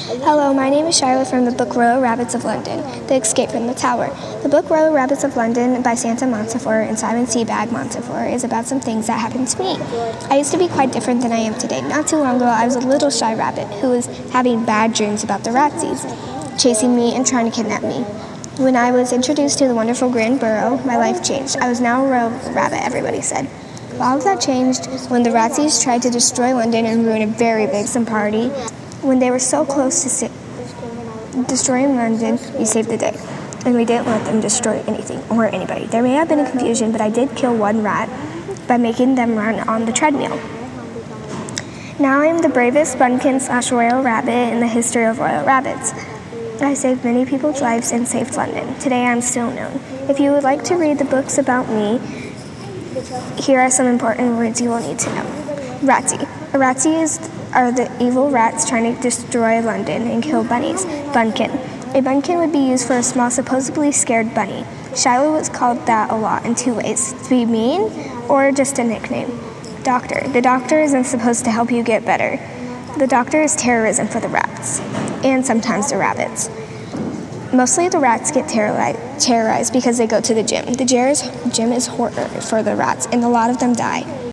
Hello, my name is Charlotte from the book Royal Rabbits of London, The Escape from the Tower. The book Royal Rabbits of London by Santa Montefiore and Simon Sebag Montefiore is about some things that happened to me. I used to be quite different than I am today. Not too long ago, I was a little shy rabbit who was having bad dreams about the Ratsies, chasing me and trying to kidnap me. When I was introduced to the wonderful Grand Burrow, my life changed. I was now a royal rabbit, everybody said. All of that changed when the Ratsies tried to destroy London and ruin a very big party. When they were so close to destroying London, we saved the day. And we didn't let them destroy anything or anybody. There may have been a confusion, but I did kill one rat by making them run on the treadmill. Now I am the bravest Bunkin/royal rabbit in the history of royal rabbits. I saved many people's lives and saved London. Today I am still known. If you would like to read the books about me, here are some important words you will need to know. Ratsie. A ratsie are the evil rats trying to destroy London and kill bunnies. Bunkin. A bunkin would be used for a small, supposedly scared bunny. Shiloh was called that a lot in two ways, to be mean or just a nickname. Doctor. The doctor isn't supposed to help you get better. The doctor is terrorism for the rats, and sometimes the rabbits. Mostly the rats get terrorized because they go to the gym. The gym is horror for the rats, and a lot of them die.